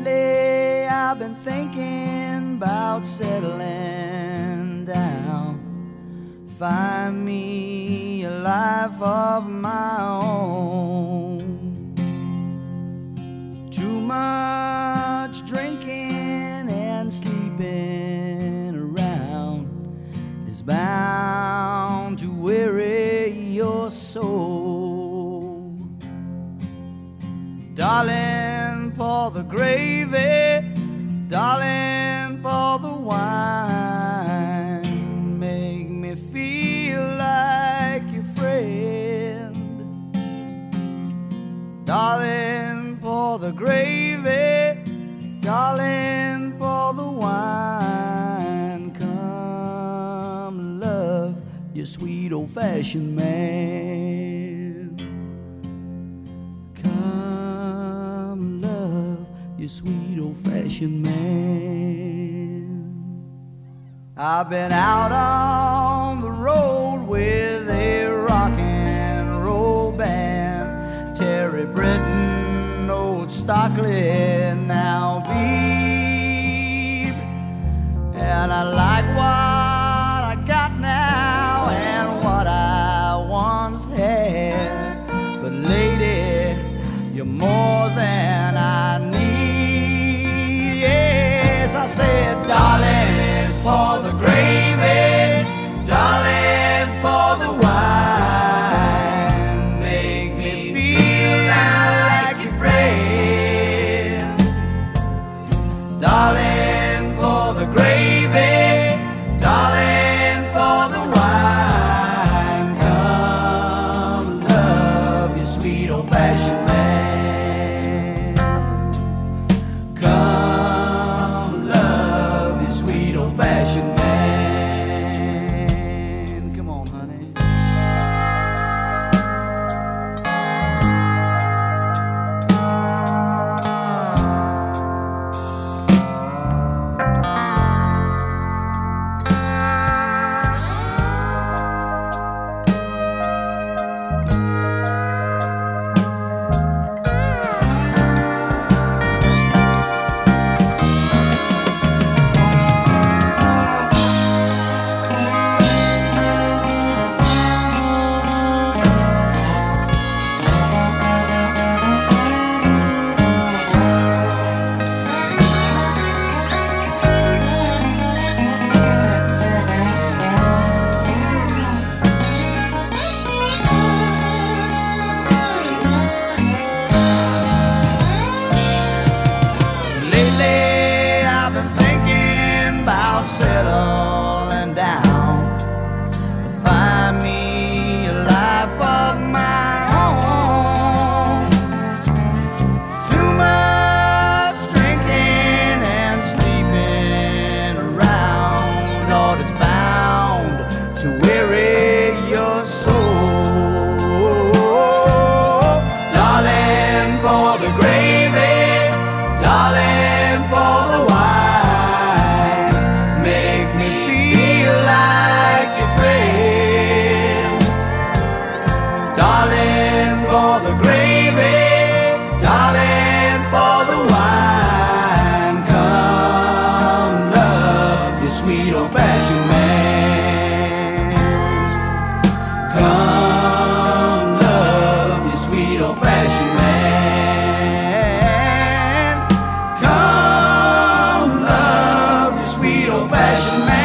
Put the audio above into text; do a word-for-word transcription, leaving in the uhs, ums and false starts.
Lately I've been thinking about settling down, find me a life of my own. Too much drinking and sleeping around is bound to weary your soul. Darling, pour the gravy, darling, pour the wine, make me feel like your friend. Darling, pour the gravy, darling, pour the wine. Come love your sweet old-fashioned man. Come love your sweet old-fashioned man. I've been out on the road with a rock and roll band, Terry Britton, old Stockley, now Beebe. And I like what I got now and what I once had, but lady, you're more than I need. Yes, I said, darling, pour the gravy, darling, pour the wine, make me feel like your friend. Darling, pour the gravy, darling, pour the wine. Come love your sweet old-fashioned man. Come love your sweet old-fashioned man. Come on, honey. Settling down, find me a life of my own. Too much drinking and sleeping around, Lord, is bound to weary your soul. Darling, pour the gravy, darling, pour the wine. Darling, pour the gravy, darling, pour the wine. Come love your sweet old-fashioned man. Come love your sweet old-fashioned man. Come love your sweet old-fashioned man.